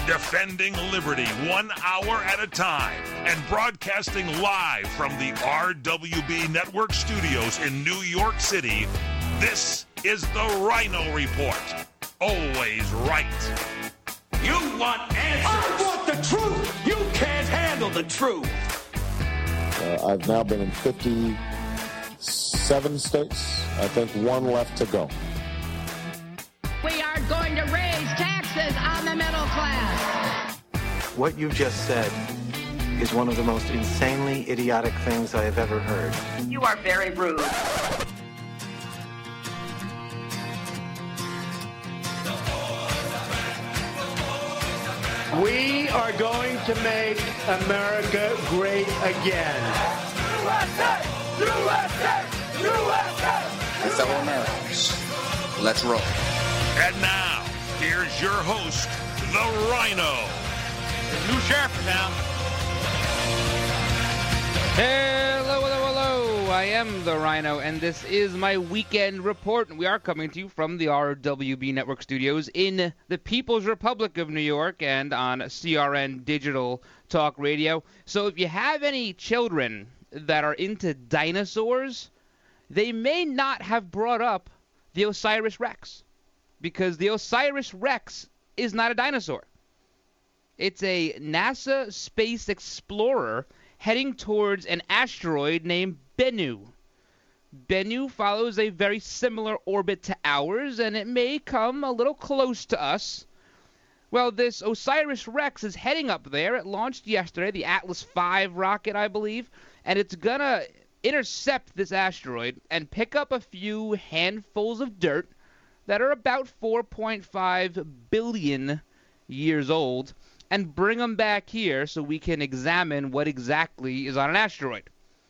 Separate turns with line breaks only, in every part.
Defending liberty 1 hour at a time and broadcasting live from the RWB Network studios in New York City, this is the Rhino Report. Always right.
You want answers. I want the truth. You can't handle the truth.
I've now been in 57 states. I think one left to go.
We are going to raise taxes on the middle class.
What you just said is one of the most insanely idiotic things I have ever heard.
You are very rude.
We are going to make America great again.
USA! USA! USA!
That's our Americans. Let's roll.
And now, here's your host, the Rhino.
The new sheriff in town.
Hello, hello, hello. I am the Rhino, and this is my weekend report. We are coming to you from the RWB Network studios in the People's Republic of New York and on CRN Digital Talk Radio. So if you have any children that are into dinosaurs, they may not have brought up the Osiris Rex, because the Osiris Rex is not a dinosaur. It's a NASA space explorer heading towards an asteroid named Bennu. Bennu follows a very similar orbit to ours, and it may come a little close to us. Well, this Osiris Rex is heading up there. It launched yesterday, the Atlas V rocket, I believe, and it's going to intercept this asteroid and pick up a few handfuls of dirt that are about 4.5 billion years old and bring them back here so we can examine what exactly is on an asteroid.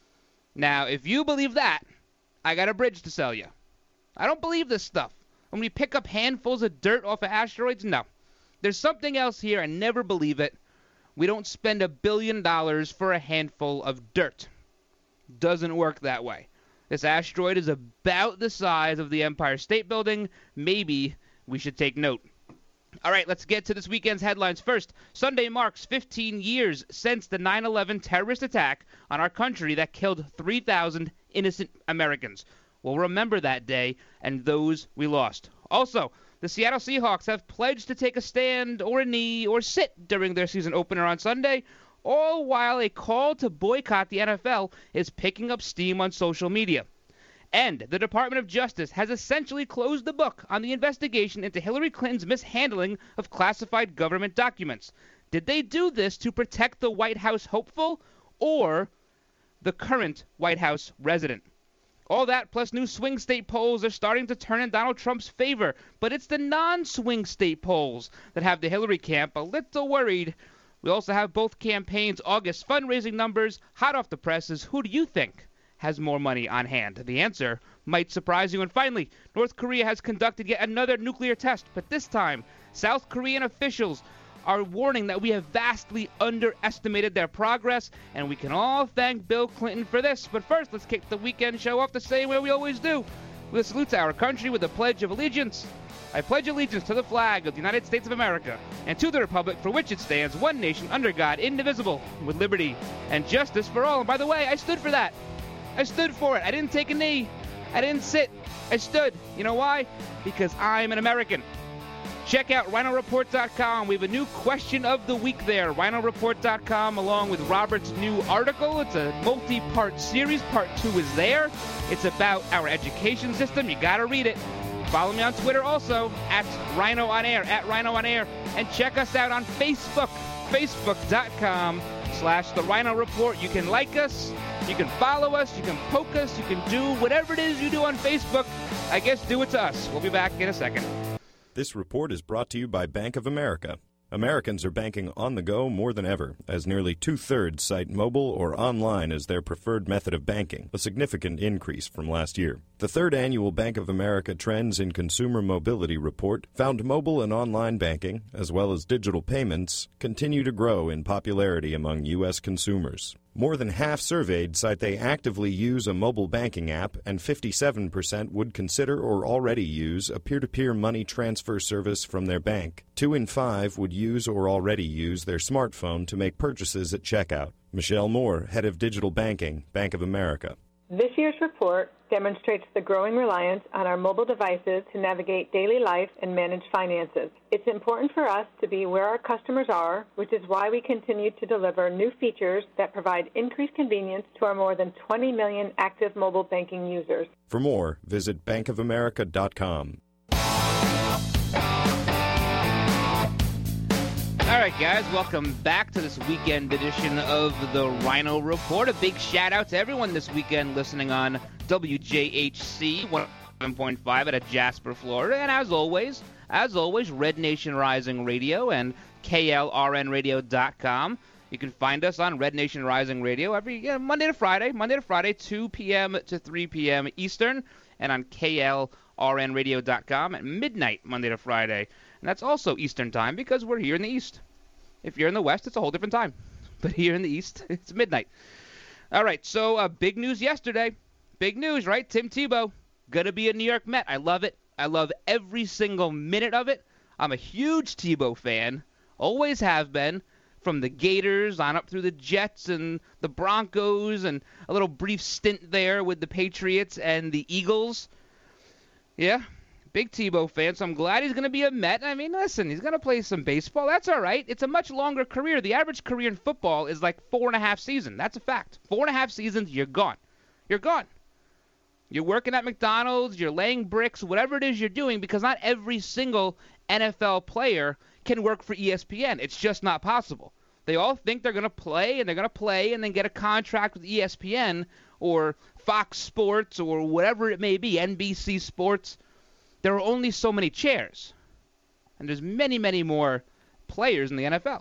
Now, if you believe that, I got a bridge to sell you. I don't believe this stuff. When we pick up handfuls of dirt off of asteroids, no. There's something else here. I never believe it. We don't spend $1 billion for a handful of dirt. Doesn't work that way. This asteroid is about the size of the Empire State Building. Maybe we should take note. All right, let's get to this weekend's headlines. First, Sunday marks 15 years since the 9/11 terrorist attack on our country that killed 3,000 innocent Americans. We'll remember that day and those we lost. Also, the Seattle Seahawks have pledged to take a stand or a knee or sit during their season opener on Sunday, all while a call to boycott the NFL is picking up steam on social media. And the Department of Justice has essentially closed the book on the investigation into Hillary Clinton's mishandling of classified government documents. Did they do this to protect the White House hopeful or the current White House resident? All that plus new swing state polls are starting to turn in Donald Trump's favor, but it's the non-swing state polls that have the Hillary camp a little worried. We also have both campaigns' August fundraising numbers hot off the presses. Who do you think has more money on hand? The answer might surprise you. And finally, North Korea has conducted yet another nuclear test, but this time South Korean officials are warning that we have vastly underestimated their progress, and we can all thank Bill Clinton for this. But first, let's kick the weekend show off the same way we always do, with a salute to our country with a Pledge of Allegiance. I pledge allegiance to the flag of the United States of America and to the republic for which it stands, one nation under God, indivisible, with liberty and justice for all. And by the way, I stood for that. I stood for it. I didn't take a knee. I didn't sit. I stood. You know why? Because I'm an American. Check out RhinoReport.com. We have a new question of the week there. RhinoReport.com, along with Robert's new article. It's a multi-part series. Part 2 is there. It's about our education system. You got to read it. Follow me on Twitter also, at Rhino on Air, and check us out on Facebook, facebook.com/The Rhino Report. You can like us, you can follow us, you can poke us, you can do whatever it is you do on Facebook. I guess do it to us. We'll be back in a second.
This report is brought to you by Bank of America. Americans are banking on the go more than ever, as nearly 2/3 cite mobile or online as their preferred method of banking, a significant increase from last year. The third annual Bank of America Trends in Consumer Mobility report found mobile and online banking, as well as digital payments, continue to grow in popularity among U.S. consumers. More than half surveyed cite they actively use a mobile banking app, and 57% would consider or already use a peer-to-peer money transfer service from their bank. 2 in 5 would use or already use their smartphone to make purchases at checkout. Michelle Moore, head of digital banking, Bank of America.
This year's report demonstrates the growing reliance on our mobile devices to navigate daily life and manage finances. It's important for us to be where our customers are, which is why we continue to deliver new features that provide increased convenience to our more than 20 million active mobile banking users.
For more, visit bankofamerica.com.
All right, guys, welcome back to this weekend edition of the Rhino Report. A big shout-out to everyone this weekend listening on WJHC 107.5 out of Jasper, Florida. And as always, Red Nation Rising Radio and KLRNradio.com. You can find us on Red Nation Rising Radio every Monday to Friday, 2 p.m. to 3 p.m. Eastern, and on KLRNradio.com at midnight, Monday to Friday. And that's also Eastern time because we're here in the East. If you're in the West, it's a whole different time. But here in the East, it's midnight. All right, so big news yesterday. Big news, right? Tim Tebow, going to be a New York Met. I love it. I love every single minute of it. I'm a huge Tebow fan. Always have been. From the Gators on up through the Jets and the Broncos and a little brief stint there with the Patriots and the Eagles. Yeah. Big Tebow fan, so I'm glad he's going to be a Met. I mean, listen, he's going to play some baseball. That's all right. It's a much longer career. The average career in football is like 4.5 seasons. That's a fact. 4.5 seasons, you're gone. You're gone. You're working at McDonald's, you're laying bricks, whatever it is you're doing, because not every single NFL player can work for ESPN. It's just not possible. They all think they're going to play, and then get a contract with ESPN or Fox Sports or whatever it may be, NBC Sports. There are only so many chairs, and there's many, many more players in the NFL.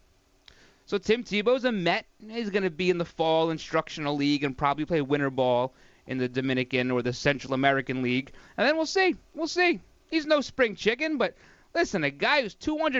So Tim Tebow's a Met. He's going to be in the Fall Instructional League and probably play winter ball in the Dominican or the Central American League. And then we'll see. We'll see. He's no spring chicken, but listen, a guy who's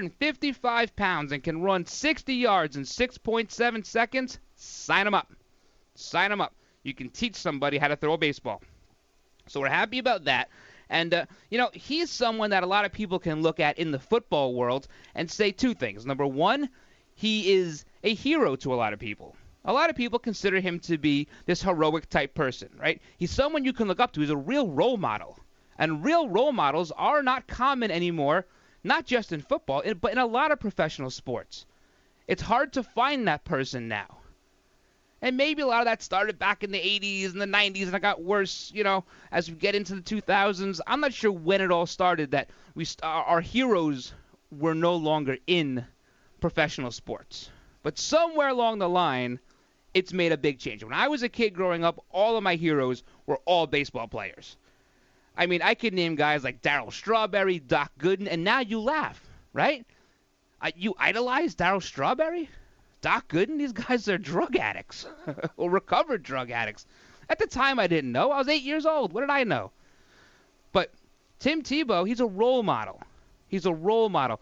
255 pounds and can run 60 yards in 6.7 seconds, sign him up. Sign him up. You can teach somebody how to throw a baseball. So we're happy about that. And, he's someone that a lot of people can look at in the football world and say two things. Number one, he is a hero to a lot of people. A lot of people consider him to be this heroic type person, right? He's someone you can look up to. He's a real role model. And real role models are not common anymore, not just in football, but in a lot of professional sports. It's hard to find that person now. And maybe a lot of that started back in the 80s and the 90s, and it got worse, as we get into the 2000s. I'm not sure when it all started that our heroes were no longer in professional sports. But somewhere along the line, it's made a big change. When I was a kid growing up, all of my heroes were all baseball players. I mean, I could name guys like Darryl Strawberry, Doc Gooden, and now you laugh, right? You idolize Darryl Strawberry? Doc Gooden? These guys are drug addicts or recovered drug addicts. At the time, I didn't know. I was 8 years old. What did I know? But Tim Tebow, he's a role model. He's a role model.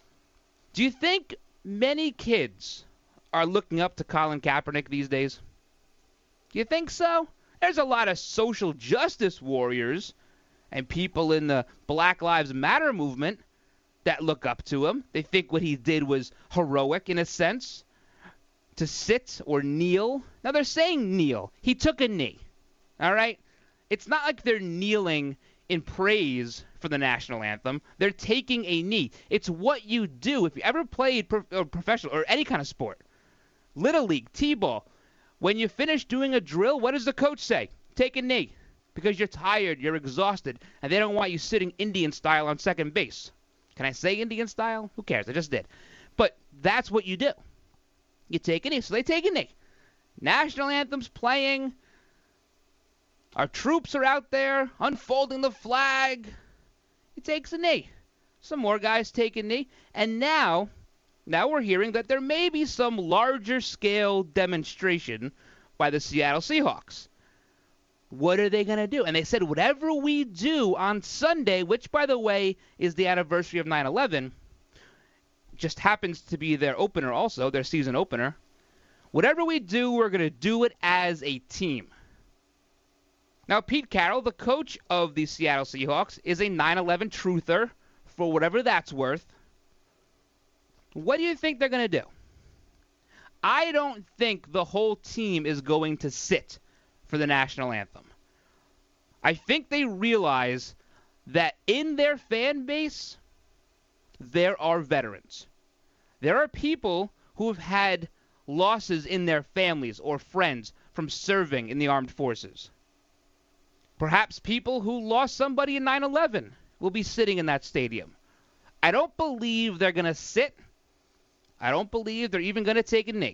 Do you think many kids are looking up to Colin Kaepernick these days? Do you think so? There's a lot of social justice warriors and people in the Black Lives Matter movement that look up to him. They think what he did was heroic in a sense. To sit or kneel. Now they're saying kneel. He took a knee. All right? It's not like they're kneeling in praise for the national anthem. They're taking a knee. It's what you do. If you ever played professional or any kind of sport, Little League, T-ball, when you finish doing a drill, what does the coach say? Take a knee. Because you're tired, you're exhausted, and they don't want you sitting Indian style on second base. Can I say Indian style? Who cares? I just did. But that's what you do. You take a knee. So they take a knee. National anthem's playing. Our troops are out there unfolding the flag. He takes a knee. Some more guys take a knee. And now we're hearing that there may be some larger scale demonstration by the Seattle Seahawks. What are they going to do? And they said whatever we do on Sunday, which, by the way, is the anniversary of 9/11, just happens to be their opener also, their season opener. Whatever we do, we're going to do it as a team. Now, Pete Carroll, the coach of the Seattle Seahawks, is a 9/11 truther, for whatever that's worth. What do you think they're going to do? I don't think the whole team is going to sit for the national anthem. I think they realize that in their fan base, there are veterans. There are people who have had losses in their families or friends from serving in the armed forces. Perhaps people who lost somebody in 9/11 will be sitting in that stadium. I don't believe they're going to sit. I don't believe they're even going to take a knee.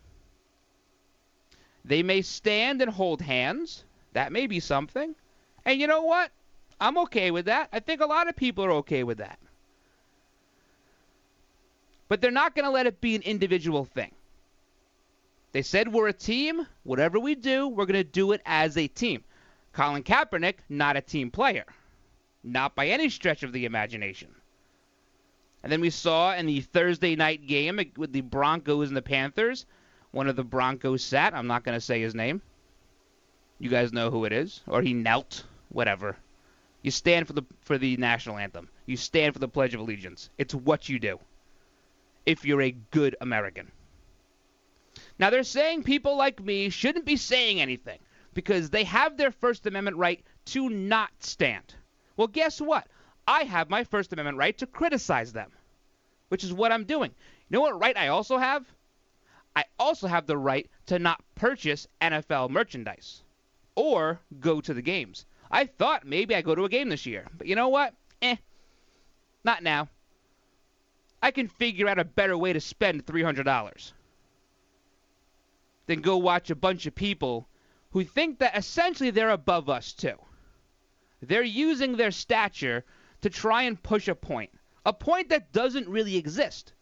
They may stand and hold hands. That may be something. And you know what? I'm okay with that. I think a lot of people are okay with that. But they're not going to let it be an individual thing. They said we're a team. Whatever we do, we're going to do it as a team. Colin Kaepernick, not a team player. Not by any stretch of the imagination. And then we saw in the Thursday night game with the Broncos and the Panthers, one of the Broncos sat. I'm not going to say his name. You guys know who it is. Or he knelt. Whatever. You stand for the national anthem. You stand for the Pledge of Allegiance. It's what you do if you're a good American. Now, they're saying people like me shouldn't be saying anything because they have their First Amendment right to not stand. Well, guess what? I have my First Amendment right to criticize them, which is what I'm doing. You know what right I also have? I also have the right to not purchase NFL merchandise or go to the games. I thought maybe I'd go to a game this year, but you know what? Not now. I can figure out a better way to spend $300 than go watch a bunch of people who think that essentially they're above us too. They're using their stature to try and push a point that doesn't really exist.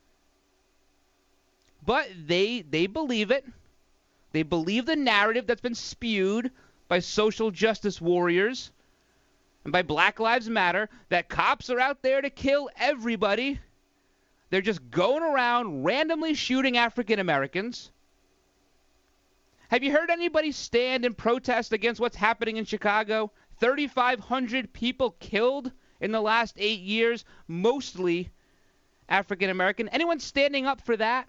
But they believe it. They believe the narrative that's been spewed by social justice warriors and by Black Lives Matter that cops are out there to kill everybody. They're just going around randomly shooting African Americans. Have you heard anybody stand and protest against what's happening in Chicago? 3,500 people killed in the last 8 years, mostly African American. Anyone standing up for that?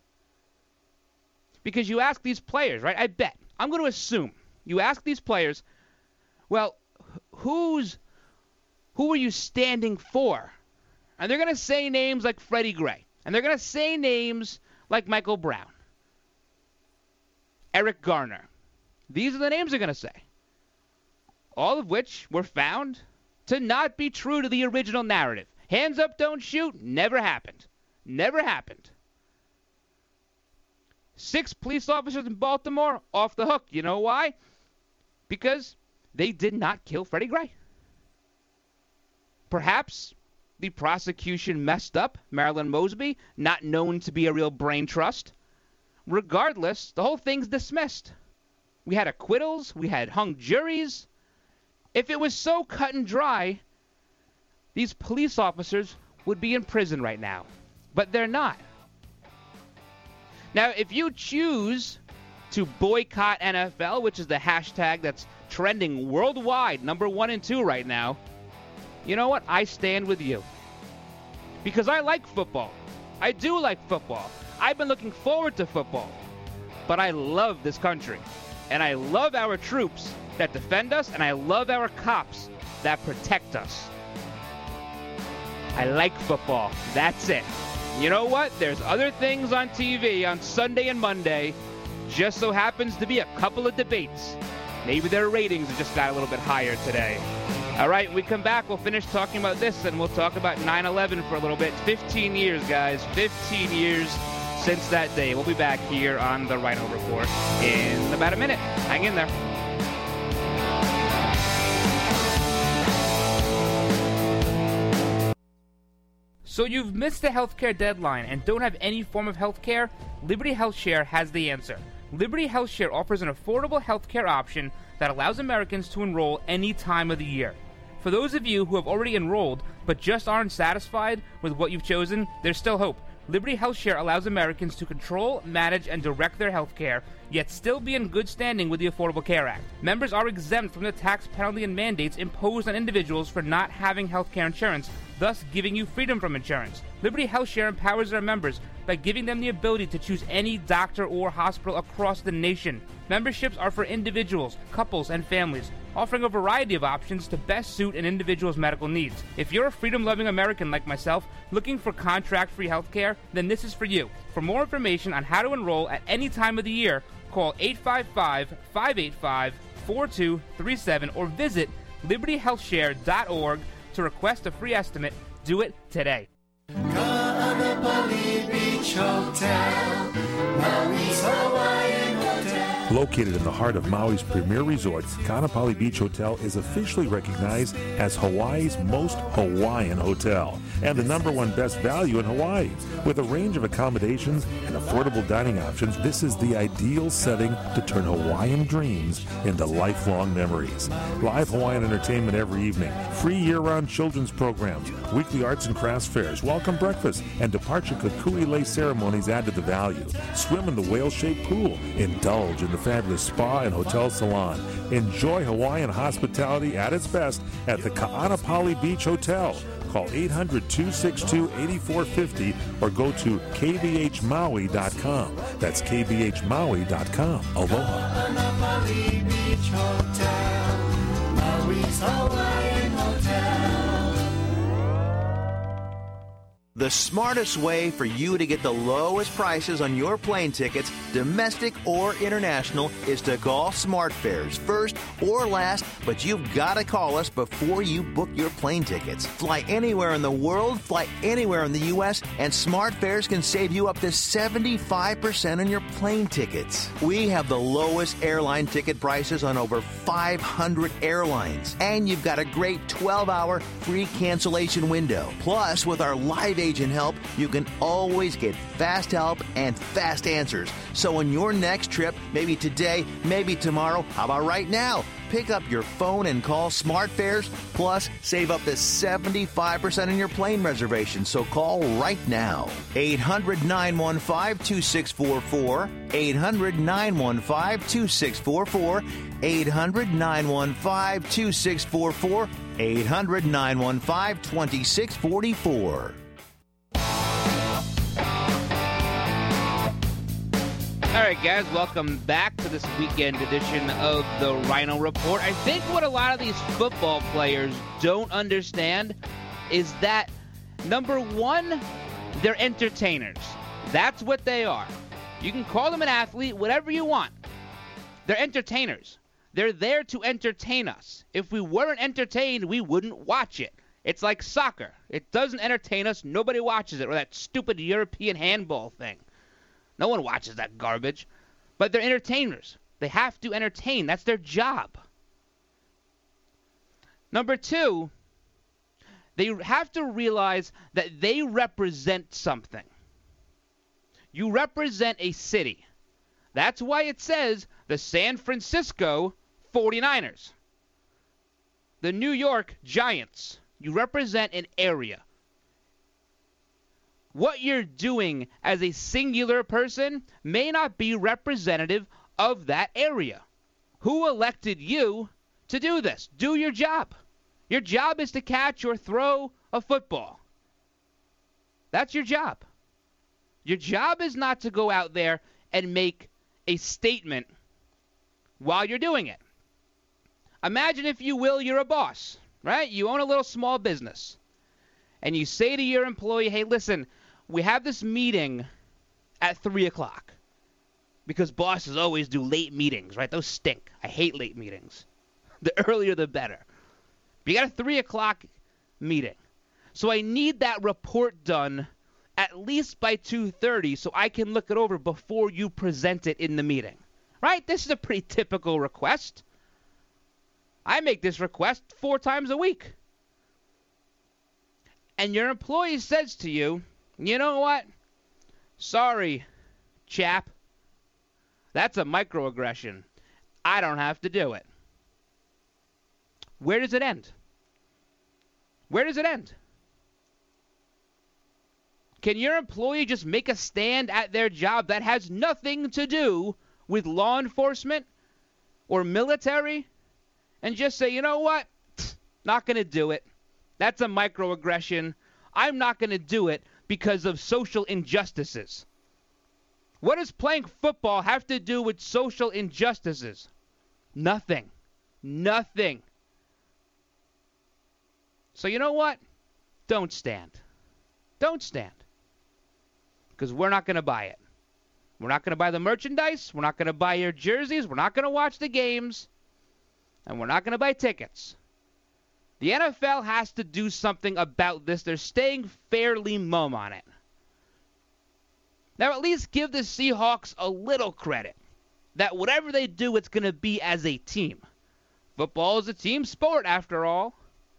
Because you ask these players, right? I bet. I'm going to assume. You ask these players, well, who are you standing for? And they're going to say names like Freddie Gray. And they're going to say names like Michael Brown. Eric Garner. These are the names they're going to say. All of which were found to not be true to the original narrative. Hands up, don't shoot. Never happened. Never happened. 6 police officers in Baltimore off the hook. You know why? Because they did not kill Freddie Gray. Perhaps the prosecution messed up Marilyn Mosby, not known to be a real brain trust. Regardless, the whole thing's dismissed. We had acquittals. We had hung juries. If it was so cut and dry, these police officers would be in prison right now. But they're not. Now, if you choose to boycott NFL, which is the hashtag that's trending worldwide, number 1 and 2 right now, you know what? I stand with you. Because I like football. I do like football. I've been looking forward to football. But I love this country. And I love our troops that defend us, and I love our cops that protect us. I like football. That's it. You know what? There's other things on TV on Sunday and Monday. Just so happens to be a couple of debates. Maybe their ratings have just got a little bit higher today. All right, when we come back, we'll finish talking about this, and we'll talk about 9/11 for a little bit. 15 years, guys. 15 years since that day. We'll be back here on the Rhino Report in about a minute. Hang in there. So you've missed the healthcare deadline and don't have any form of healthcare? Liberty HealthShare has the answer. Liberty HealthShare offers an affordable healthcare option that allows Americans to enroll any time of the year. For those of you who have already enrolled but just aren't satisfied with what you've chosen, there's still hope. Liberty HealthShare allows Americans to control, manage, and direct their health care, yet still be in good standing with the Affordable Care Act. Members are exempt from the tax penalty and mandates imposed on individuals for not having health care insurance, thus giving you freedom from insurance. Liberty HealthShare empowers their members by giving them the ability to choose any doctor or hospital across the nation. Memberships are for individuals, couples, and families, offering a variety of options to best suit an individual's medical needs. If you're a freedom-loving American like myself, looking for contract-free health care, then this is for you. For more information on how to enroll at any time of the year, call 855-585-4237 or visit libertyhealthshare.org to request a free estimate. Do it today.
Kaanapali Beach Hotel, Maui's Hawaiian Hotel.
Located in the heart of Maui's premier resort, Kaanapali Beach Hotel is officially recognized as Hawaii's most Hawaiian hotel and the #1 best value in Hawaii. With a range of accommodations and affordable dining options, this is the ideal setting to turn Hawaiian dreams into lifelong memories. Live Hawaiian entertainment every evening, free year-round children's programs, weekly arts and crafts fairs, welcome breakfast, and departure kukui lei ceremonies add to the value. Swim in the whale-shaped pool, indulge in the fabulous spa and hotel salon. Enjoy Hawaiian hospitality at its best at the Kaanapali Beach Hotel. Call 800-262-8450 or go to kbhmaui.com. That's kbhmaui.com. Aloha.
Kaanapali Beach Hotel, Maui's Hawaiian Hotel.
The smartest way for you to get the lowest prices on your plane tickets, domestic or international, is to call SmartFares first or last, but you've got to call us before you book your plane tickets. Fly anywhere in the world, fly anywhere in the U.S., and SmartFares can save you up to 75% on your plane tickets. We have the lowest airline ticket prices on over 500 airlines, and you've got a great 12-hour free cancellation window. Plus, with our live agent help, you can always get fast help and fast answers. So on your next trip, maybe today, maybe tomorrow, how about right now? Pick up your phone and call SmartFares, plus save up to 75% on your plane reservation. So call right now. 800-915-2644, 800-915-2644, 800-915-2644, 800-915-2644.
All right, guys, welcome back to this weekend edition of the Rhino Report. I think what a lot of these football players don't understand is that, number one, they're entertainers. That's what they are. You can call them an athlete, whatever you want. They're entertainers. They're there to entertain us. If we weren't entertained, we wouldn't watch it. It's like soccer. It doesn't entertain us. Nobody watches it. Or that stupid European handball thing. No one watches that garbage. But they're entertainers. They have to entertain. That's their job. Number two, they have to realize that they represent something. You represent a city. That's why it says the San Francisco 49ers. The New York Giants. You represent an area. What you're doing as a singular person may not be representative of that area. Who elected you to do this? Do your job. Your job is to catch or throw a football. That's your job. Your job is not to go out there and make a statement while you're doing it. Imagine, if you will, you're a boss, right? You own a little small business. And you say to your employee, hey, listen, we have this meeting at 3 o'clock. Because bosses always do late meetings, right? Those stink. I hate late meetings. The earlier, the better. But you got a 3 o'clock meeting. So I need that report done at least by 2:30 so I can look it over before you present it in the meeting. Right? This is a pretty typical request. I make this request 4 times a week. And your employee says to you, you know what? Sorry, chap. That's a microaggression. I don't have to do it. Where does it end? Where does it end? Can your employee just make a stand at their job that has nothing to do with law enforcement or military and just say, you know what? Not going to do it. That's a microaggression. I'm not going to do it because of social injustices. What does playing football have to do with social injustices? Nothing. Nothing. So you know what? Don't stand. Don't stand. Because we're not going to buy it. We're not going to buy the merchandise. We're not going to buy your jerseys. We're not going to watch the games. And we're not going to buy tickets. The NFL has to do something about this. They're staying fairly mum on it. Now, at least give the Seahawks a little credit. That whatever they do, it's going to be as a team. Football is a team sport, after all.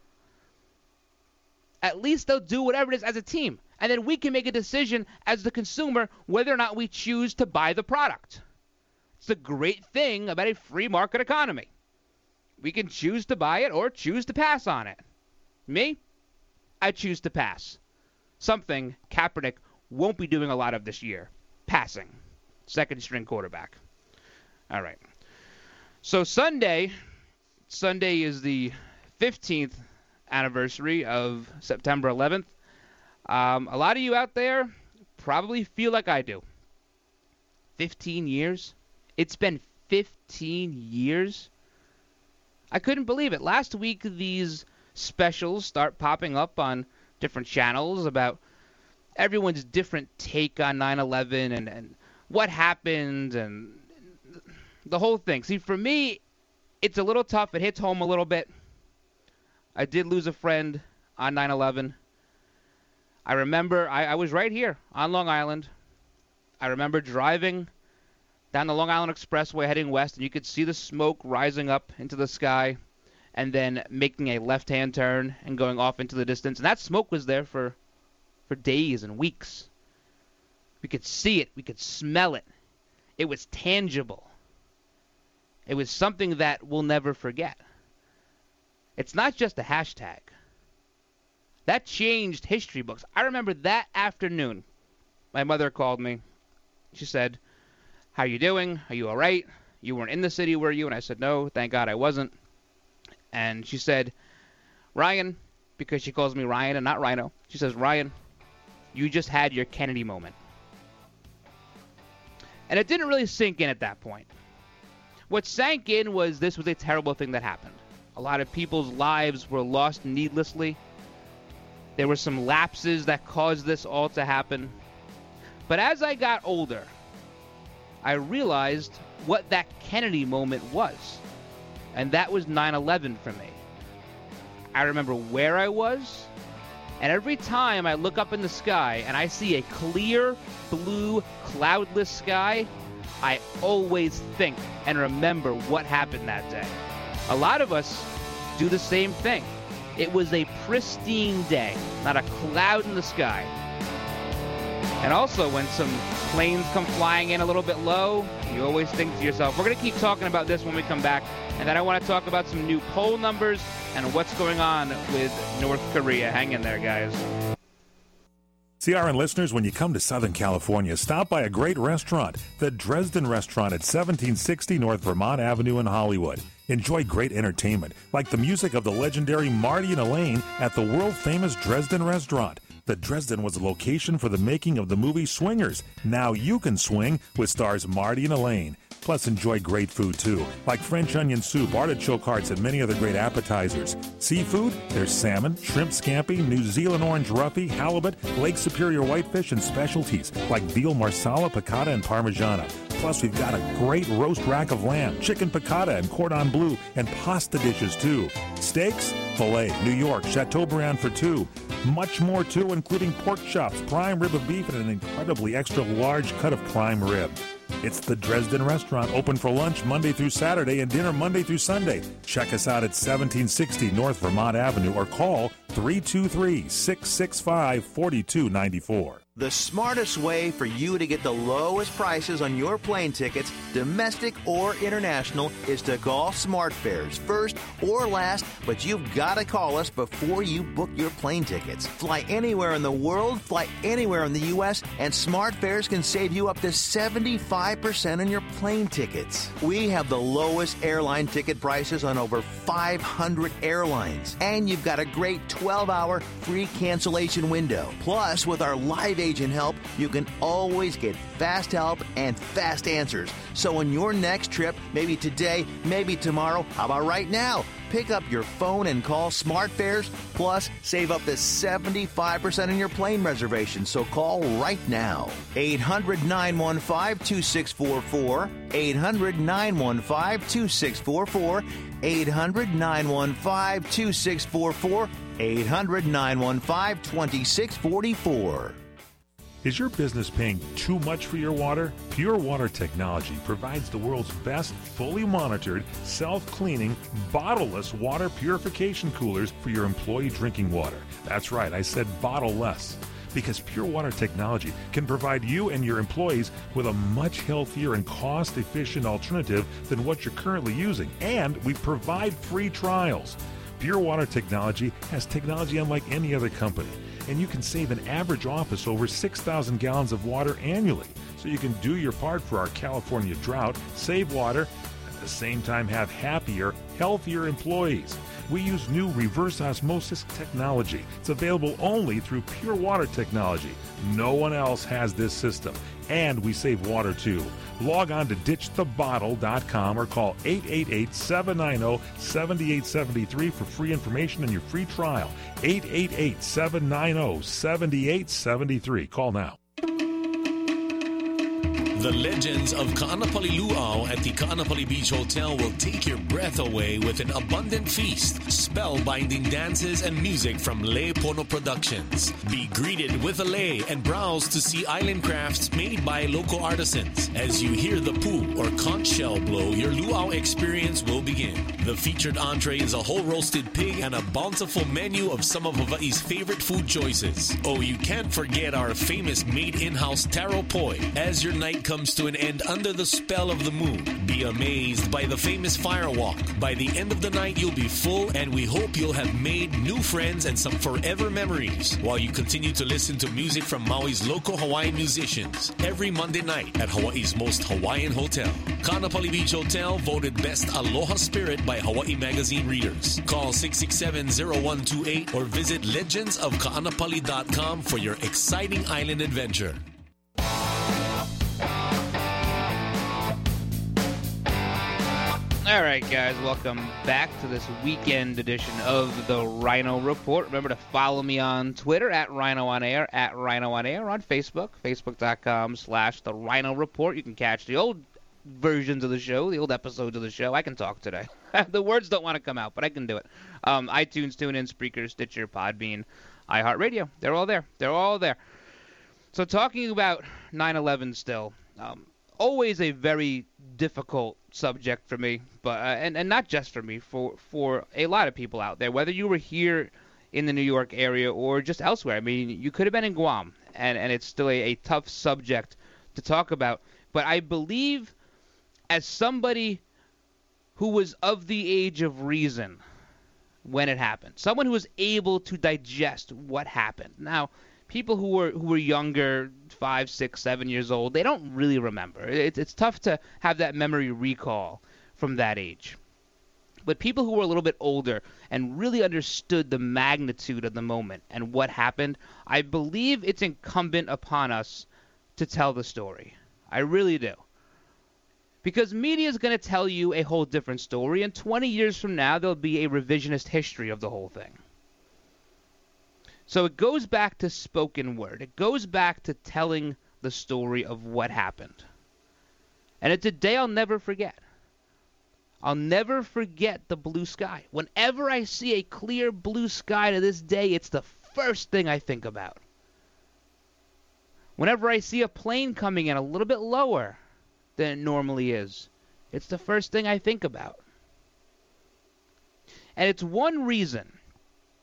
At least they'll do whatever it is as a team. And then we can make a decision as the consumer whether or not we choose to buy the product. It's the great thing about a free market economy. We can choose to buy it or choose to pass on it. Me? I choose to pass. Something Kaepernick won't be doing a lot of this year. Passing. Second string quarterback. All right. So Sunday is the 15th anniversary of September 11th. A lot of you out there probably feel like I do. 15 years? It's been 15 years? I couldn't believe it. Last week, these specials start popping up on different channels about everyone's different take on 9/11 and what happened and the whole thing. See, for me, it's a little tough. It hits home a little bit. I did lose a friend on 9/11. I remember I was right here on Long Island. I remember driving down the Long Island Expressway heading west, and you could see the smoke rising up into the sky and then making a left-hand turn and going off into the distance. And that smoke was there for days and weeks. We could see it. We could smell it. It was tangible. It was something that we'll never forget. It's not just a hashtag. That changed history books. I remember that afternoon, my mother called me. She said, "How you doing? Are you all right? You weren't in the city, were you?" And I said, "No, thank God I wasn't." And she said, "Ryan," because she calls me Ryan and not Rhino. She says, "Ryan, you just had your Kennedy moment." And it didn't really sink in at that point. What sank in was this was a terrible thing that happened. A lot of people's lives were lost needlessly. There were some lapses that caused this all to happen. But as I got older, I realized what that Kennedy moment was. And that was 9/11 for me. I remember where I was. And every time I look up in the sky and I see a clear, blue, cloudless sky, I always think and remember what happened that day. A lot of us do the same thing. It was a pristine day, not a cloud in the sky. And also, when some planes come flying in a little bit low, you always think to yourself, we're going to keep talking about this when we come back. And then I want to talk about some new poll numbers and what's going on with North Korea. Hang in there, guys.
CRN listeners, when you come to Southern California, stop by a great restaurant, the Dresden Restaurant at 1760 North Vermont Avenue in Hollywood. Enjoy great entertainment, like the music of the legendary Marty and Elaine at the world-famous Dresden Restaurant. The Dresden was a location for the making of the movie Swingers. Now you can swing with stars Marty and Elaine. Plus, enjoy great food, too, like French onion soup, artichoke hearts, and many other great appetizers. Seafood, there's salmon, shrimp scampi, New Zealand orange roughy, halibut, Lake Superior whitefish, and specialties like veal marsala, piccata, and parmigiana. Plus, we've got a great roast rack of lamb, chicken piccata, and cordon bleu, and pasta dishes, too. Steaks, filet, New York, Chateaubriand for two. Much more, too, including pork chops, prime rib of beef, and an incredibly extra large cut of prime rib. It's the Dresden Restaurant, open for lunch Monday through Saturday and dinner Monday through Sunday. Check us out at 1760 North Vermont Avenue or call 323-665-4294.
The smartest way for you to get the lowest prices on your plane tickets, domestic or international, is to call SmartFares, first or last, but you've got to call us before you book your plane tickets. Fly anywhere in the world, fly anywhere in the U.S., and SmartFares can save you up to 75% on your plane tickets. We have the lowest airline ticket prices on over 500 airlines, and you've got a great 12-hour free cancellation window. Plus, with our live agent help, you can always get fast help and fast answers. So on your next trip, maybe today, maybe tomorrow, how about right now? Pick up your phone and call SmartFares, plus save up to 75% on your plane reservation. So call right now. 800-915-2644. 800-915-2644. 800-915-2644. 800-915-2644.
Is your business paying too much for your water? Pure Water Technology provides the world's best fully monitored, self-cleaning, bottle-less water purification coolers for your employee drinking water. That's right, I said bottle-less. Because Pure Water Technology can provide you and your employees with a much healthier and cost-efficient alternative than what you're currently using. And we provide free trials. Pure Water Technology has technology unlike any other company. And you can save an average office over 6,000 gallons of water annually. So you can do your part for our California drought, save water, at the same time have happier, healthier employees. We use new reverse osmosis technology. It's available only through Pure Water Technology. No one else has this system. And we save water too. Log on to ditchthebottle.com or call 888-790-7873 for free information and your free trial. 888-790-7873. Call now.
The legends of Ka'anapali Luau at the Ka'anapali Beach Hotel will take your breath away with an abundant feast, spellbinding dances, and music from Lei Pono Productions. Be greeted with a lei and browse to see island crafts made by local artisans. As you hear the pu or conch shell blow, your luau experience will begin. The featured entree is a whole roasted pig and a bountiful menu of some of Hawaii's favorite food choices. Oh, you can't forget our famous made in-house taro poi. As your night comes to an end under the spell of the moon, be amazed by the famous firewalk. By the end of the night, you'll be full, and we hope you'll have made new friends and some forever memories while you continue to listen to music from Maui's local Hawaiian musicians every Monday night at Hawaii's most Hawaiian hotel. Ka'anapali Beach Hotel, voted Best Aloha Spirit by Hawaii Magazine readers. Call 667-0128 or visit legendsofka'anapali.com for your exciting island adventure.
All right, guys, welcome back to this weekend edition of the Rhino Report. Remember to follow me on Twitter at Rhino on Air, at Rhino on Air, on Facebook, facebook.com/the Rhino Report. You can catch the old versions of the show, the old episodes of the show. I can talk today. The words don't want to come out, but I can do it. iTunes, TuneIn, Spreaker, Stitcher, Podbean, iHeartRadio. They're all there. They're all there. So talking about 9/11 still, always a very difficult subject for me, but and not just for me, for a lot of people out there, whether you were here in the New York area or just elsewhere. I mean, you could have been in Guam, and it's still a tough subject to talk about. But I believe, as somebody who was of the age of reason when it happened, someone who was able to digest what happened. Now, people who were younger, 5, 6, 7 years old, they don't really remember. It's tough to have that memory recall from that age. But people who were a little bit older and really understood the magnitude of the moment and what happened, I believe it's incumbent upon us to tell the story. I really do. Because media is going to tell you a whole different story, and 20 years from now, there'll be a revisionist history of the whole thing. So it goes back to spoken word. It goes back to telling the story of what happened. And it's a day I'll never forget. I'll never forget the blue sky. Whenever I see a clear blue sky to this day, it's the first thing I think about. Whenever I see a plane coming in a little bit lower than it normally is, it's the first thing I think about. And it's one reason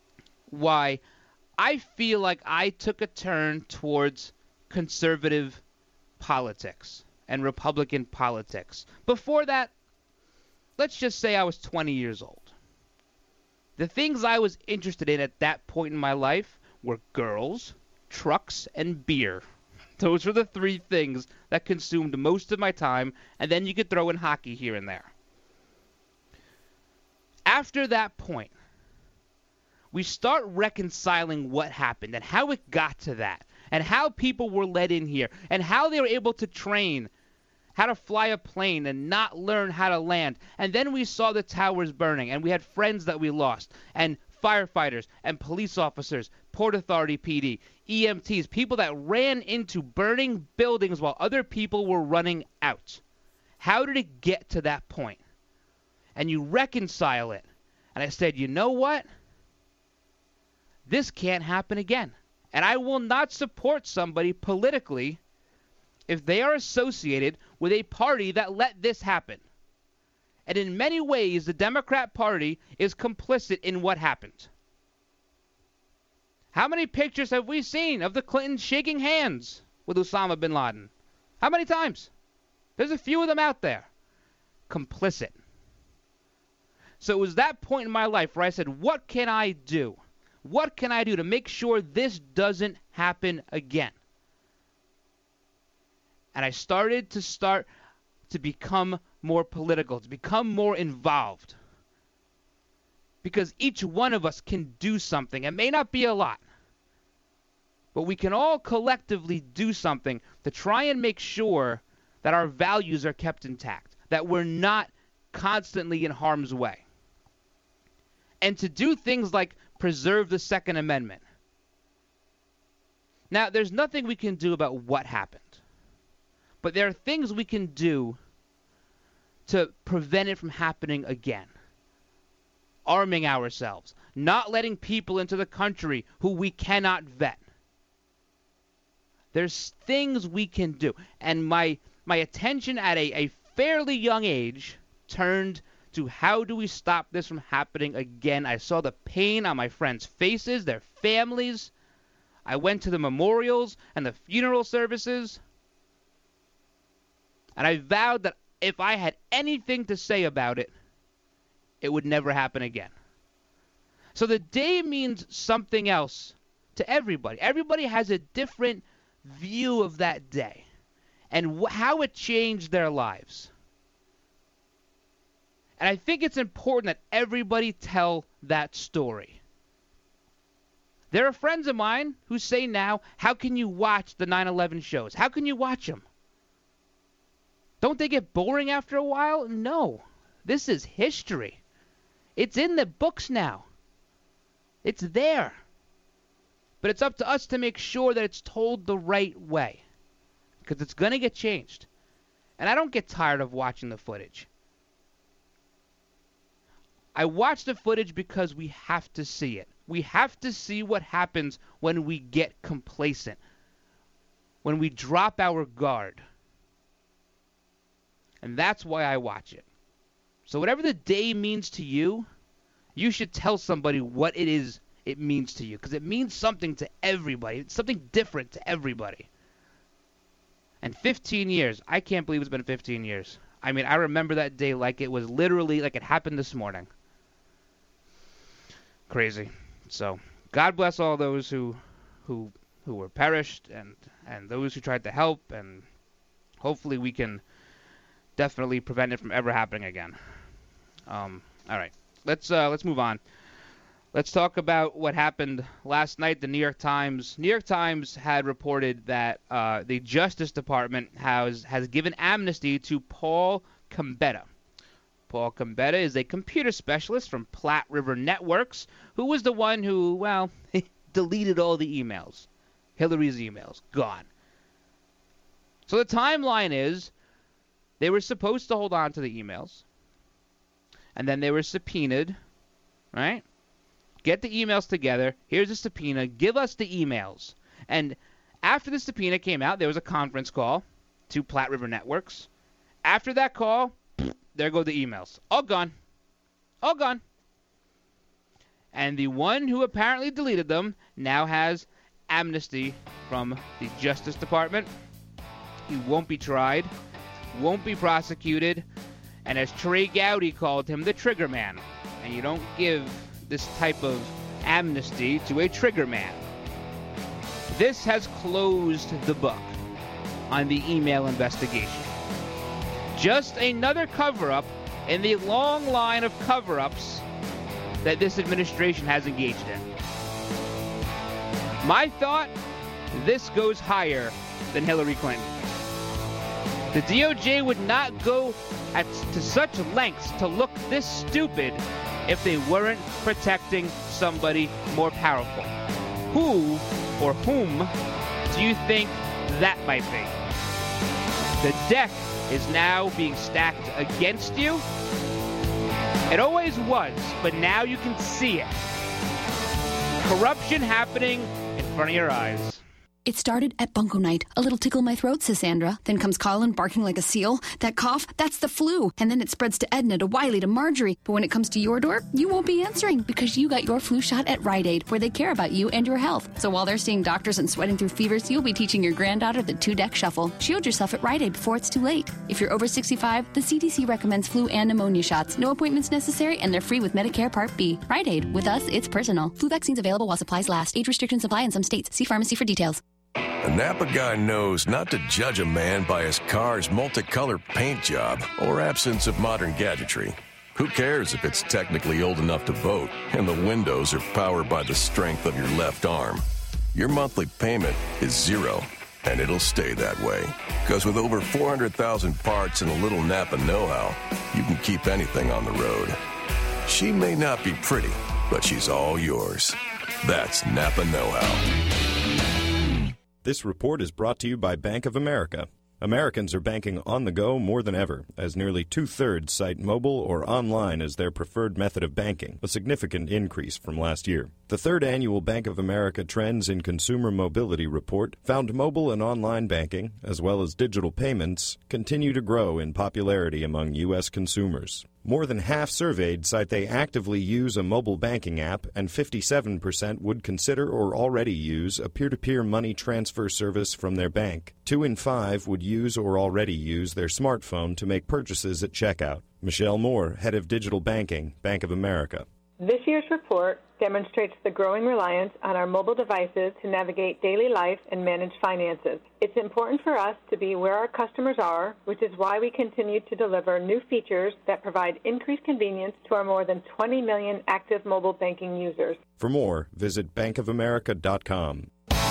why I feel like I took a turn towards conservative politics and Republican politics. Before that, let's just say I was 20 years old. The things I was interested in at that point in my life were girls, trucks, and beer. Those were the three things that consumed most of my time, and then you could throw in hockey here and there. After that point, we start reconciling what happened and how it got to that, and how people were let in here, and how they were able to train how to fly a plane and not learn how to land. And then we saw the towers burning, and we had friends that we lost, and firefighters and police officers, Port Authority PD, EMTs, people that ran into burning buildings while other people were running out. How did it get to that point? And you reconcile it. And I said, you know what? This can't happen again. And I will not support somebody politically if they are associated with a party that let this happen. And in many ways, the Democrat Party is complicit in what happened. How many pictures have we seen of the Clintons shaking hands with Osama bin Laden? How many times? There's a few of them out there. Complicit. So it was that point in my life where I said, what can I do? What can I do to make sure this doesn't happen again? And I started to become more political, to become more involved. Because each one of us can do something. It may not be a lot, but we can all collectively do something to try and make sure that our values are kept intact, that we're not constantly in harm's way. And to do things like preserve the Second Amendment. Now, there's nothing we can do about what happened. But there are things we can do to prevent it from happening again. Arming ourselves. Not letting people into the country who we cannot vet. There's things we can do. And my attention at a fairly young age turned to how do we stop this from happening again. I saw the pain on my friends' faces, their families. I went to the memorials and the funeral services. And I vowed that if I had anything to say about it, it would never happen again. So the day means something else to everybody. Everybody has a different view of that day and how it changed their lives. And I think it's important that everybody tell that story. There are friends of mine who say now, how can you watch the 9/11 shows? How can you watch them? Don't they get boring after a while? No. This is history. It's in the books now. It's there. But it's up to us to make sure that it's told the right way. Because it's going to get changed. And I don't get tired of watching the footage. I watch the footage because we have to see it. We have to see what happens when we get complacent. When we drop our guard. And that's why I watch it. So whatever the day means to you, you should tell somebody what it is it means to you. Because it means something to everybody. It's something different to everybody. And 15 years. I can't believe it's been 15 years. I mean, I remember that day like it was literally like it happened this morning. Crazy. So God bless all those who were perished and those who tried to help. And hopefully we can definitely prevent it from ever happening again. All right, let's move on. Let's talk about what happened last night. The New York Times had reported that the Justice Department has given amnesty to Paul Gambetta. Paul Gambetta is a computer specialist from Platte River Networks, who was the one who, well, deleted all the emails. Hillary's emails, gone. So the timeline is, they were supposed to hold on to the emails. And then they were subpoenaed, right? Get the emails together. Here's a subpoena. Give us the emails. And after the subpoena came out, there was a conference call to Platte River Networks. After that call, there go the emails. All gone. All gone. And the one who apparently deleted them now has amnesty from the Justice Department. He won't be tried, won't be prosecuted, and as Trey Gowdy called him, the trigger man. And you don't give this type of amnesty to a trigger man. This has closed the book on the email investigation. Just another cover-up in the long line of cover-ups that this administration has engaged in. My thought, this goes higher than Hillary Clinton. The DOJ would not go to such lengths to look this stupid if they weren't protecting somebody more powerful. Who or whom do you think that might be? The deck is now being stacked against you. It always was, but now you can see it. Corruption happening in front of your eyes.
It started at Bunko Night. A little tickle in my throat, says Sandra. Then comes Colin barking like a seal. That cough, that's the flu. And then it spreads to Edna, to Wiley, to Marjorie. But when it comes to your door, you won't be answering because you got your flu shot at Rite Aid, where they care about you and your health. So while they're seeing doctors and sweating through fevers, you'll be teaching your granddaughter the 2-deck shuffle. Shield yourself at Rite Aid before it's too late. If you're over 65, the CDC recommends flu and pneumonia shots. No appointments necessary, and they're free with Medicare Part B. Rite Aid. With us, it's personal. Flu vaccines available while supplies last. Age restrictions apply in some states. See pharmacy for details.
A Napa guy knows not to judge a man by his car's multicolor paint job or absence of modern gadgetry. Who cares if it's technically old enough to vote and the windows are powered by the strength of your left arm? Your monthly payment is zero, and it'll stay that way. Because with over 400,000 parts and a little Napa know-how, you can keep anything on the road. She may not be pretty, but she's all yours. That's Napa know-how.
This report is brought to you by Bank of America. Americans are banking on the go more than ever, as nearly 2/3 cite mobile or online as their preferred method of banking, a significant increase from last year. The third annual Bank of America Trends in Consumer Mobility report found mobile and online banking, as well as digital payments, continue to grow in popularity among U.S. consumers. More than half surveyed cite they actively use a mobile banking app, and 57% would consider or already use a peer-to-peer money transfer service from their bank. 2 in 5 would use or already use their smartphone to make purchases at checkout. Michelle Moore, head of digital banking, Bank of America.
This year's report demonstrates the growing reliance on our mobile devices to navigate daily life and manage finances. It's important for us to be where our customers are, which is why we continue to deliver new features that provide increased convenience to our more than 20 million active mobile banking users.
For more, visit bankofamerica.com.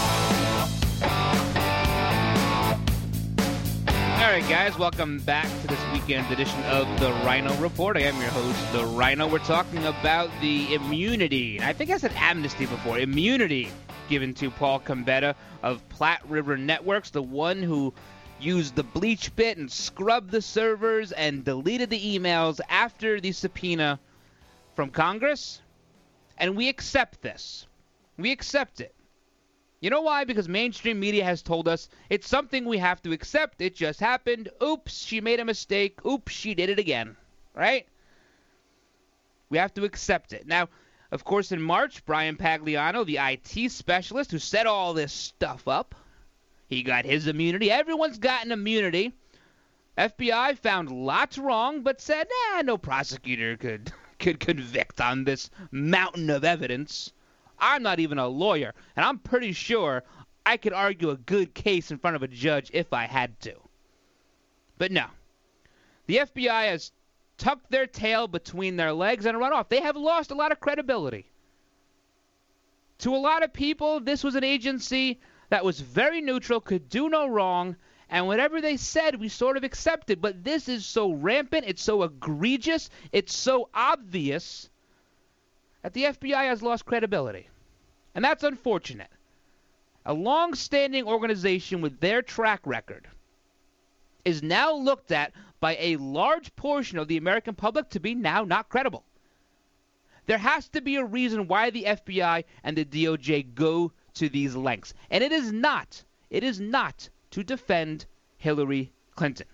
All right, guys, welcome back to this weekend edition of the Rhino Report. I am your host, the Rhino. We're talking about the immunity, and I think I said amnesty before, immunity given to Paul Combetta of Platte River Networks, the one who used the bleach bit and scrubbed the servers and deleted the emails after the subpoena from Congress. And we accept this. We accept it. You know why? Because mainstream media has told us it's something we have to accept. It just happened. Oops, she made a mistake. Oops, she did it again. Right? We have to accept it. Now, of course, in March, Brian Pagliano, the IT specialist who set all this stuff up, he got his immunity. Everyone's gotten immunity. FBI found lots wrong, but said, no prosecutor could convict on this mountain of evidence. I'm not even a lawyer, and I'm pretty sure I could argue a good case in front of a judge if I had to. But no. The FBI has tucked their tail between their legs and run off. They have lost a lot of credibility. To a lot of people, this was an agency that was very neutral, could do no wrong, and whatever they said, we sort of accepted. But this is so rampant, it's so egregious, it's so obvious that the FBI has lost credibility. And that's unfortunate. A long-standing organization with their track record is now looked at by a large portion of the American public to be now not credible. There has to be a reason why the FBI and the DOJ go to these lengths. And it is not to defend Hillary Clinton.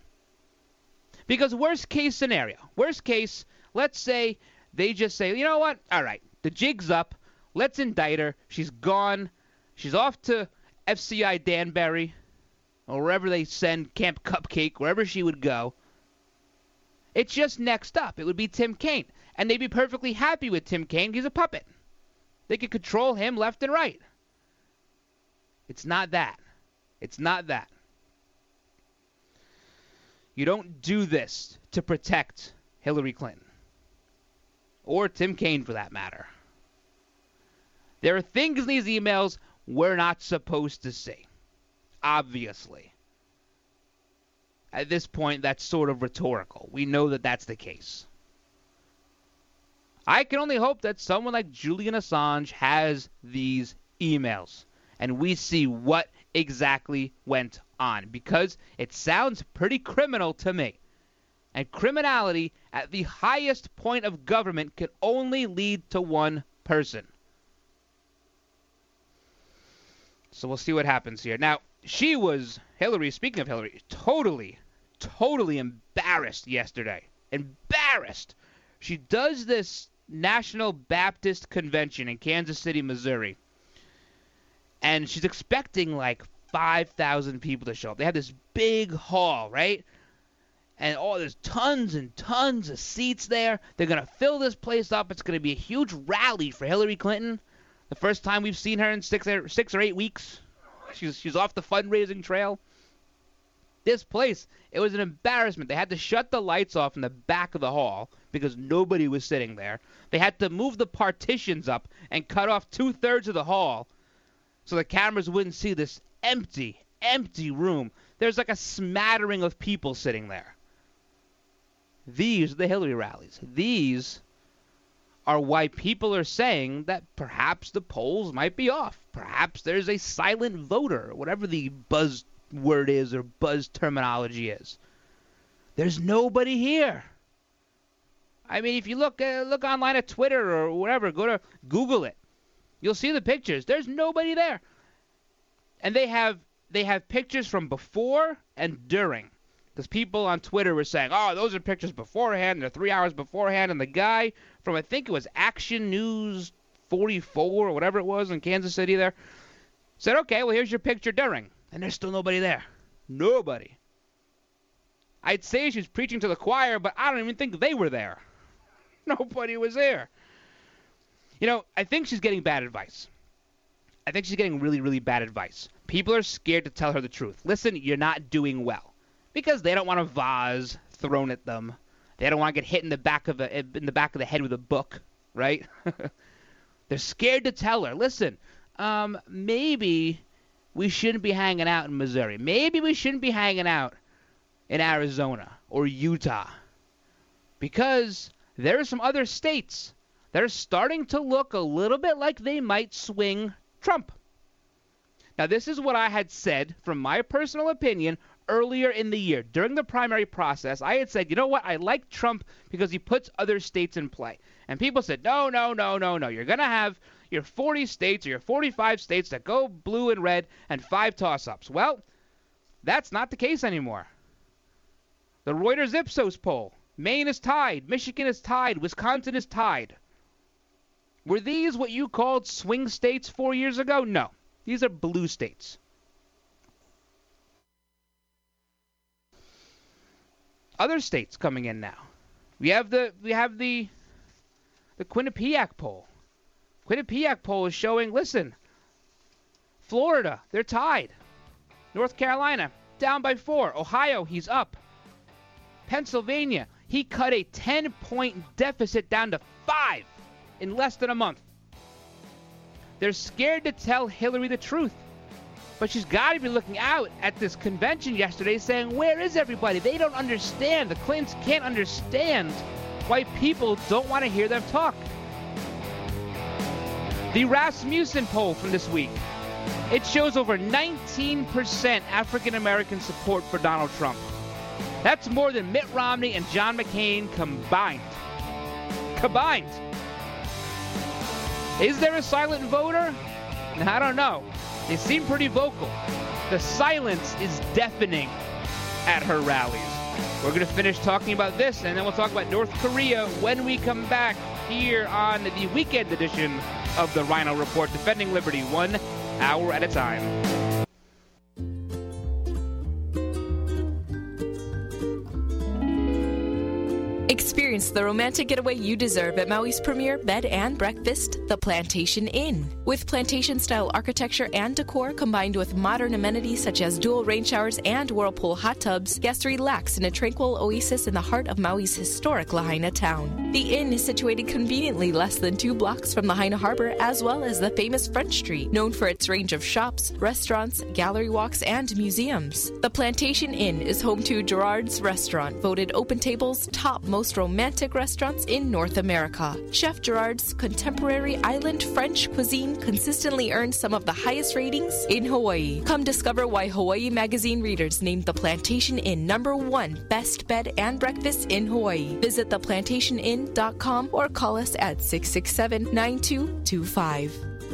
Because worst case scenario, let's say they just say, you know what? All right, The jig's up. Let's indict her. She's gone. She's off to FCI Danbury, or wherever they send Camp Cupcake, wherever she would go. It's just next up. It would be Tim Kaine. And they'd be perfectly happy with Tim Kaine. He's a puppet. They could control him left and right. It's not that. It's not that. You don't do this to protect Hillary Clinton. Or Tim Kaine, for that matter. There are things in these emails we're not supposed to see. Obviously. At this point, that's sort of rhetorical. We know that that's the case. I can only hope that someone like Julian Assange has these emails, and we see what exactly went on, because it sounds pretty criminal to me. And criminality at the highest point of government can only lead to one person. So we'll see what happens here. Now, Hillary, speaking of Hillary, totally embarrassed yesterday. Embarrassed. She does this National Baptist Convention in Kansas City, Missouri. And she's expecting like 5,000 people to show up. They have this big hall, right? And there's tons and tons of seats there. They're going to fill this place up. It's going to be a huge rally for Hillary Clinton. The first time we've seen her in 6 or 8 weeks. She's off the fundraising trail. This place, it was an embarrassment. They had to shut the lights off in the back of the hall because nobody was sitting there. They had to move the partitions up and cut off 2/3 of the hall so the cameras wouldn't see this empty room. There's like a smattering of people sitting there. These are the Hillary rallies. These are why people are saying that perhaps the polls might be off. Perhaps there's a silent voter, or whatever the buzzword is or buzz terminology is. There's nobody here. I mean, if you look online at Twitter or whatever, go to Google it. You'll see the pictures. There's nobody there. And they have pictures from before and during. Because people on Twitter were saying, oh, those are pictures beforehand. They're 3 hours beforehand. And the guy from, I think it was Action News 44 or whatever it was in Kansas City there, said, okay, well, here's your picture during. And there's still nobody there. Nobody. I'd say she was preaching to the choir, but I don't even think they were there. Nobody was there. You know, I think she's getting bad advice. I think she's getting really, really bad advice. People are scared to tell her the truth. Listen, you're not doing well. Because they don't want a vase thrown at them. They don't want to get hit in the back of the head with a book, right? They're scared to tell her, listen, maybe we shouldn't be hanging out in Missouri. Maybe we shouldn't be hanging out in Arizona or Utah. Because there are some other states that are starting to look a little bit like they might swing Trump. Now, this is what I had said, from my personal opinion, earlier in the year. During the primary process, I had said, you know what, I like Trump because he puts other states in play. And people said, no. You're going to have your 40 states or your 45 states that go blue and red and 5 toss-ups. Well, that's not the case anymore. The Reuters Ipsos poll, Maine is tied, Michigan is tied, Wisconsin is tied. Were these what you called swing states 4 years ago? No. These are blue states. Other states coming in now. We have the Quinnipiac poll. Quinnipiac poll is showing, listen, Florida, they're tied. North Carolina, down by 4. Ohio, he's up. Pennsylvania, he cut a 10-point deficit down to 5 in less than a month. They're scared to tell Hillary the truth. But she's got to be looking out at this convention yesterday saying, where is everybody? They don't understand. The Clintons can't understand why people don't want to hear them talk. The Rasmussen poll from this week. It shows over 19% African-American support for Donald Trump. That's more than Mitt Romney and John McCain combined. Combined. Is there a silent voter? I don't know. They seem pretty vocal. The silence is deafening at her rallies. We're going to finish talking about this, and then we'll talk about North Korea when we come back here on the weekend edition of the Rhino Report, defending liberty 1 hour at a time.
Experience the romantic getaway you deserve at Maui's premier bed and breakfast, the Plantation Inn. With plantation-style architecture and decor combined with modern amenities such as dual rain showers and whirlpool hot tubs, guests relax in a tranquil oasis in the heart of Maui's historic Lahaina town. The inn is situated conveniently less than 2 blocks from Lahaina Harbor, as well as the famous Front Street, known for its range of shops, restaurants, gallery walks, and museums. The Plantation Inn is home to Gerard's Restaurant, voted Open Table's top most romantic restaurants in North America. Chef Gerard's contemporary island French cuisine consistently earns some of the highest ratings in Hawaii. Come discover why Hawaii Magazine readers named the Plantation Inn #1 best bed and breakfast in Hawaii. Visit theplantationinn.com or call us at 667-9225.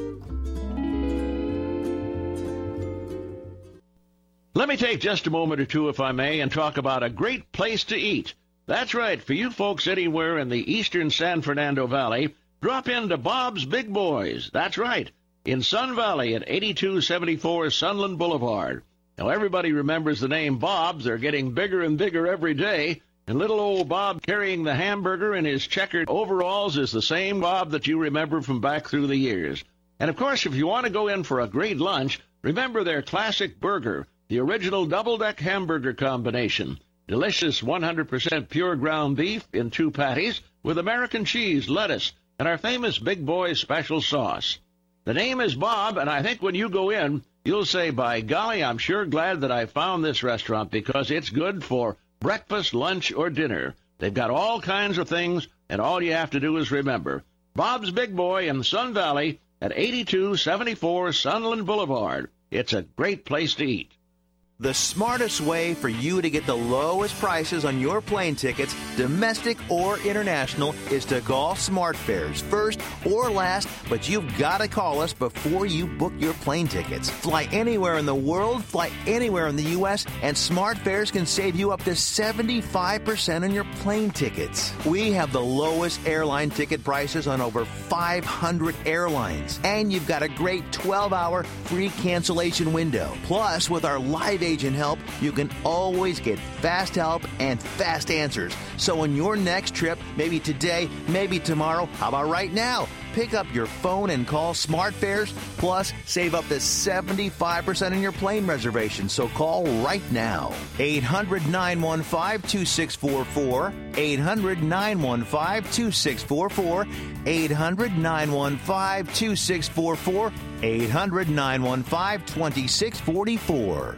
Let me take just a moment or two, if I may, and talk about a great place to eat. That's right, for you folks anywhere in the eastern San Fernando Valley, drop into Bob's Big Boys. That's right, in Sun Valley at 8274 Sunland Boulevard. Now, everybody remembers the name Bob's. They're getting bigger and bigger every day, and little old Bob carrying the hamburger in his checkered overalls is the same Bob that you remember from back through the years. And, of course, if you want to go in for a great lunch, remember their classic burger, the original double-deck hamburger combination. Delicious 100% pure ground beef in 2 patties with American cheese, lettuce, and our famous Big Boy special sauce. The name is Bob, and I think when you go in, you'll say, by golly, I'm sure glad that I found this restaurant because it's good for breakfast, lunch, or dinner. They've got all kinds of things, and all you have to do is remember. Bob's Big Boy in Sun Valley at 8274 Sunland Boulevard. It's a great place to eat.
The smartest way for you to get the lowest prices on your plane tickets, domestic or international, is to call SmartFares first or last, but you've got to call us before you book your plane tickets. Fly anywhere in the world, fly anywhere in the U.S., and SmartFares can save you up to 75% on your plane tickets. We have the lowest airline ticket prices on over 500 airlines, and you've got a great 12-hour free cancellation window. Plus, with our live agent help, you can always get fast help and fast answers. So on your next trip, maybe today, maybe tomorrow, how about right now? Pick up your phone and call SmartFares, plus save up to 75% on your plane reservation. So call right now. 800-915-2644. 800-915-2644. 800-915-2644. 800-915-2644.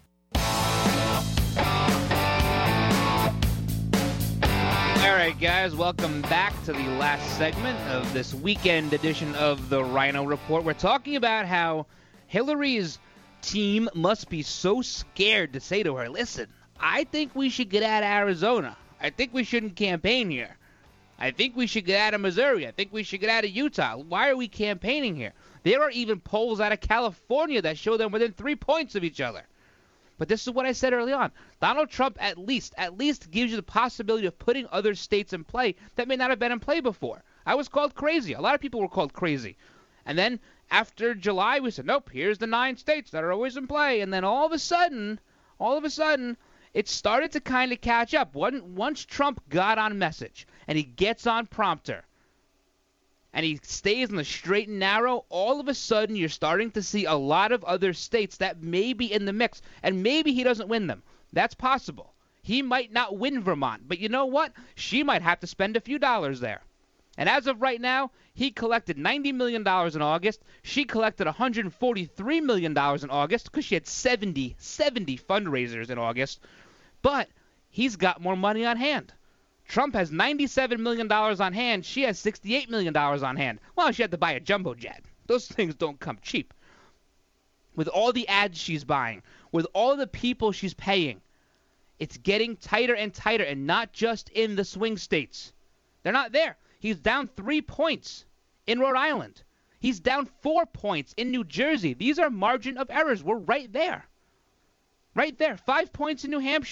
All right, guys, welcome back to the last segment of this weekend edition of the Rhino Report. We're talking about how Hillary's team must be so scared to say to her, listen, I think we should get out of Arizona. I think we shouldn't campaign here. I think we should get out of Missouri. I think we should get out of Utah. Why are we campaigning here? There are even polls out of California that show them within 3 points of each other. But this is what I said early on. Donald Trump at least gives you the possibility of putting other states in play that may not have been in play before. I was called crazy. A lot of people were called crazy. And then after July, we said, nope, here's the 9 states that are always in play. And then all of a sudden, it started to kind of catch up. Once Trump got on message and he gets on prompter, and he stays in the straight and narrow, all of a sudden you're starting to see a lot of other states that may be in the mix, and maybe he doesn't win them. That's possible. He might not win Vermont, but you know what? She might have to spend a few dollars there. And as of right now, he collected $90 million in August. She collected $143 million in August because she had 70 fundraisers in August. But he's got more money on hand. Trump has $97 million on hand. She has $68 million on hand. Well, she had to buy a jumbo jet. Those things don't come cheap. With all the ads she's buying, with all the people she's paying, it's getting tighter and tighter, and not just in the swing states. They're not there. He's down 3 points in Rhode Island. He's down 4 points in New Jersey. These are margin of errors. We're right there. Right there. 5 points in New Hampshire.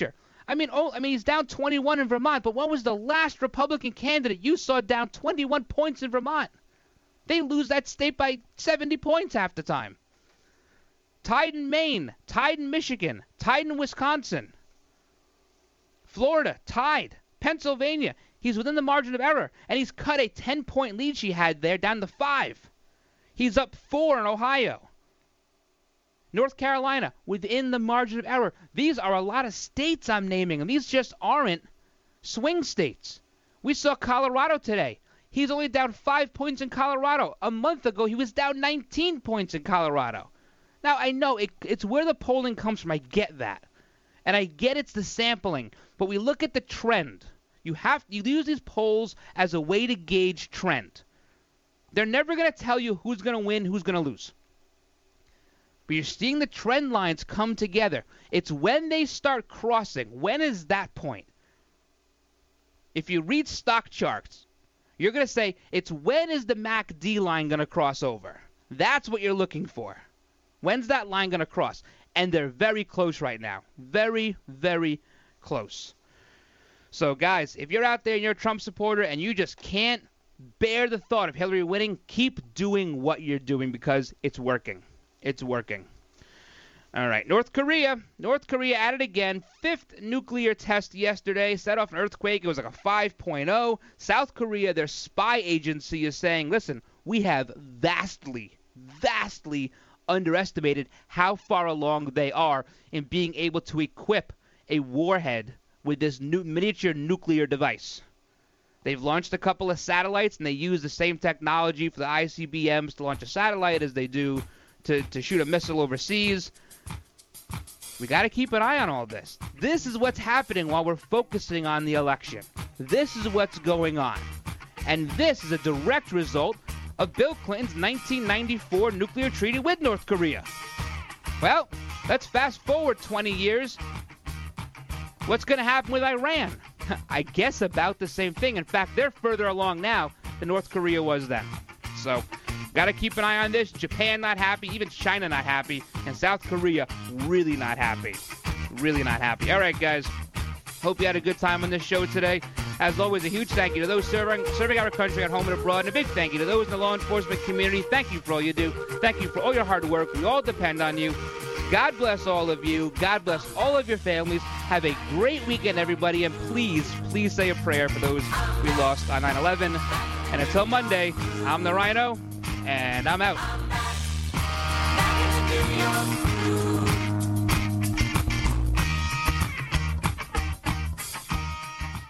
I mean, he's down 21 in Vermont, but when was the last Republican candidate you saw down 21 points in Vermont? They lose that state by 70 points half the time. Tied in Maine, tied in Michigan, tied in Wisconsin. Florida, tied. Pennsylvania, he's within the margin of error, and he's cut a 10-point lead she had there down to 5. He's up 4 in Ohio. North Carolina, within the margin of error. These are a lot of states I'm naming, and these just aren't swing states. We saw Colorado today. He's only down 5 points in Colorado. A month ago, he was down 19 points in Colorado. Now, I know it's where the polling comes from. I get that. And I get it's the sampling. But we look at the trend. You use these polls as a way to gauge trend. They're never going to tell you who's going to win, who's going to lose. But you're seeing the trend lines come together. It's when they start crossing. When is that point? If you read stock charts, you're going to say, it's when is the MACD line going to cross over? That's what you're looking for. When's that line going to cross? And they're very close right now. Very, very close. So, guys, if you're out there and you're a Trump supporter and you just can't bear the thought of Hillary winning, keep doing what you're doing because it's working. It's working. All right, North Korea at it again. 5th nuclear test yesterday. Set off an earthquake. It was like a 5.0. South Korea, their spy agency, is saying, listen, we have vastly underestimated how far along they are in being able to equip a warhead with this new miniature nuclear device. They've launched a couple of satellites, and they use the same technology for the ICBMs to launch a satellite as they do to shoot a missile overseas. We got to keep an eye on all this. This is what's happening while we're focusing on the election. This is what's going on. And this is a direct result of Bill Clinton's 1994 nuclear treaty with North Korea. Well, let's fast forward 20 years. What's going to happen with Iran? I guess about the same thing. In fact, they're further along now than North Korea was then. So, got to keep an eye on this. Japan not happy, even China not happy, and South Korea really not happy. Really not happy. All right, guys. Hope you had a good time on this show today. As always, a huge thank you to those serving our country at home and abroad, and a big thank you to those in the law enforcement community. Thank you for all you do. Thank you for all your hard work. We all depend on you. God bless all of you. God bless all of your families. Have a great weekend, everybody, and please say a prayer for those we lost on 9/11. And until Monday, I'm the Rhino, and I'm out.